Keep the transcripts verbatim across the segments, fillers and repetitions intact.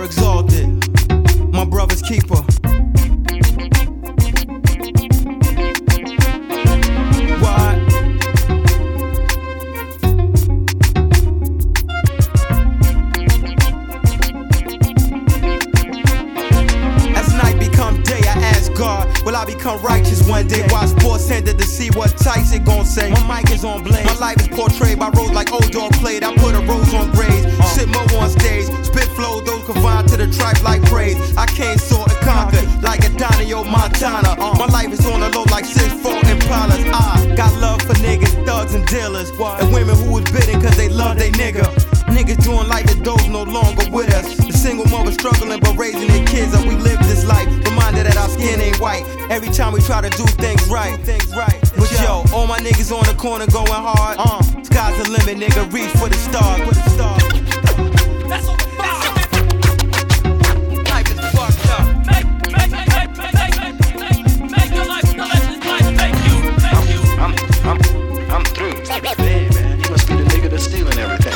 are exalted, my brother's keeper. What? As night become day, I ask God, will I become righteous one day? Watch sports tended to see what Tice it gon' say. My mic is on blaze. My life is portrayed by roads like old dog played. I put a rose on grades, uh. sit more on stage, spit flow, those confined to the tribe like praise. I came sort and conquered like Adonio Montana. Uh. My life is on the low like six four Impalas. I got love for niggas, thugs and dealers, what? And women who was bidding cause they love they nigga. Niggas doing like the dogs no longer with us. The single mother struggling but raising their kids up. We live this life, reminded that our skin ain't white. Every time we try to do things right, things right. But yo, all my niggas on the corner going hard. Uh, sky's the limit, nigga. Reach for the stars. For the stars. That's on the fire. Life is fucked up. Make, make, make, make, make, make, make your life the lessons life make you. Make you. I'm, I'm, I'm, I'm through. Hey man, you must be the nigga that's stealing everything.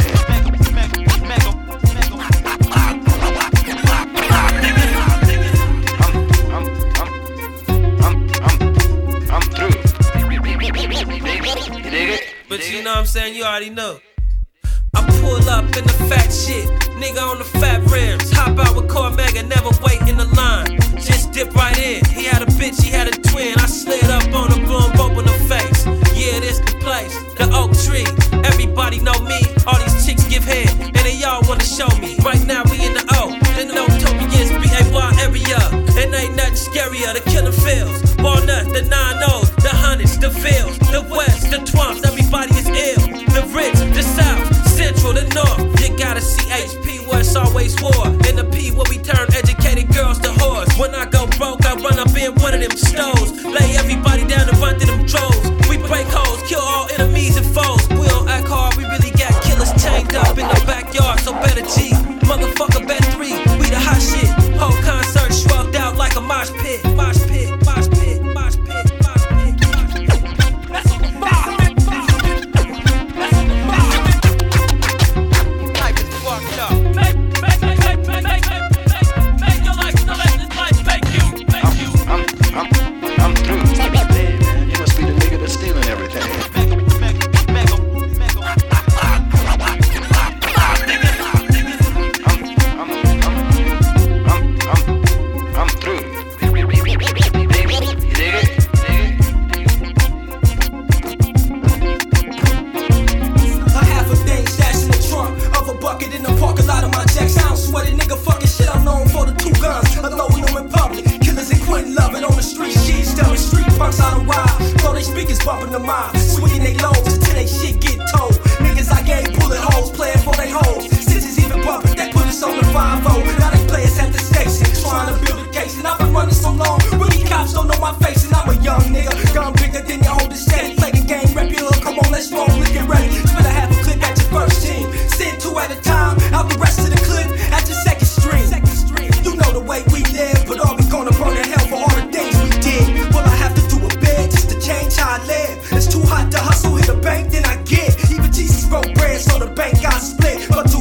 But you know what I'm saying, you already know. I pull up in the fat shit, nigga on the fat rims. Hop out with Cormega, never wait in the line. Just dip right in. He had a bitch, he had a twin. I slid up on him, blew him both in the face. Yeah, this the place, the oak tree. Everybody know me, all these chicks give head, and they all wanna show me. Right now we in the O, the Notopians, B A Y area. And ain't nothing scarier, the killing fields. Walnut, the nine O's, the hundreds, the fields, the west, the twumps, everybody is ill. The rich, the south, central, the north. You gotta see H P where it's always war. In the P where we turn educated girls to whores. When I go broke, I run up in one of them stoves. Lay everybody down and run through them droves. We break holes, kill all enemies and foes. We don't act hard, we really got killers chained up in the backyard. So better G, motherfucker bet three. We the hot shit. Whole concert shrugged out like a mosh pit. Mosh pit, mosh pit, mosh pit, mosh pit, mosh pit. That's on the fire. That's on the fire. Life is fucked up. Make, make, make, make, make, make, make, make your life the lessons life make you. Make you. I'm, I'm, I'm, I'm through. Hey man, you must be the nigga that's stealing everything. Bumping the mob, swinging they lows until they shit get told. Niggas I gave bullet holes, playing for they hoes. Stitches even bumping, they put us on the five oh. Now they play us at the station, trying to build a case. And I've been running so long, really cops don't know my face. And I'm a young nigga, gun bigger than your oldest steady. Play the game, rep your hood, come on, let's roll, look get ready. Spit a half a clip at your first team, send two at a time, out the rest of the clip at your second string. You know the way we live, but are we gonna burn in hell for all the things we did? Will I have to do a bid just to change how I live? It's too hot to hustle, hit the bank, then I get. Even Jesus broke bread, so the bank got split. But